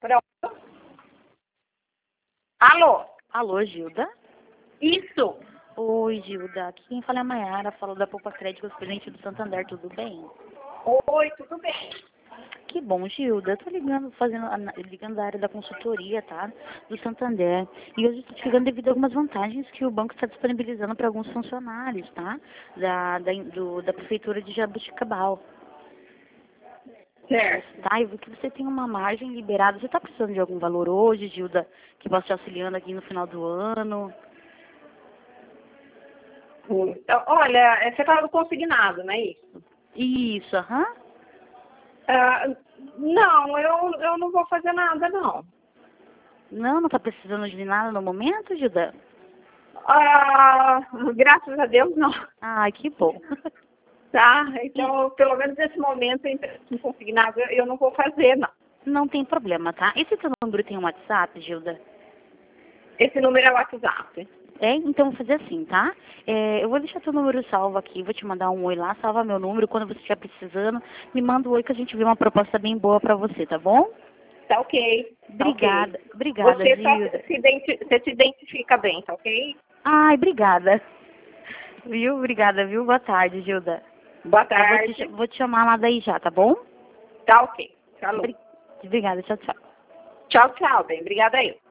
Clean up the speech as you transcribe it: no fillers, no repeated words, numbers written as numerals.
Pronto. Alô? Alô, Gilda? Isso. Oi, Gilda. Aqui quem fala é a Mayara, falo da Poupa Crédito, presidente do Santander, tudo bem? Oi, tudo bem? Que bom, Gilda. Eu tô ligando, ligando da área da consultoria, tá? Do Santander. E hoje estou te ligando devido a algumas vantagens que o banco está disponibilizando para alguns funcionários, tá? Da Prefeitura de Jaboticabal. Certo. Tá, eu vi que você tem uma margem liberada. Você está precisando de algum valor hoje, Gilda, que possa te auxiliando aqui no final do ano? Então, olha, você fala do consignado, não é isso? Isso, aham. Ah, não, eu não vou fazer nada, não. Não está precisando de nada no momento, Gilda? Ah, graças a Deus, não. Ai, que bom. Tá? Então, pelo menos nesse momento, em consignado, eu não vou fazer, não. Não tem problema, tá? Esse teu número tem um WhatsApp, Gilda? Esse número é o WhatsApp. É? Então vou fazer assim, tá? Eu vou deixar teu número salvo aqui, vou te mandar um oi lá, salva meu número. Quando você estiver precisando, me manda um oi que a gente vê uma proposta bem boa pra você, tá bom? Tá ok. Tá Obrigada, ok. obrigada, Gilda. Você se identifica bem, tá ok? Ai, obrigada. Viu? Obrigada, viu? Boa tarde, Gilda. Boa Eu tarde. vou te chamar lá daí já, tá bom? Tá ok. Falou. Obrigada, tchau, tchau. Tchau, tchau, bem. Obrigada aí.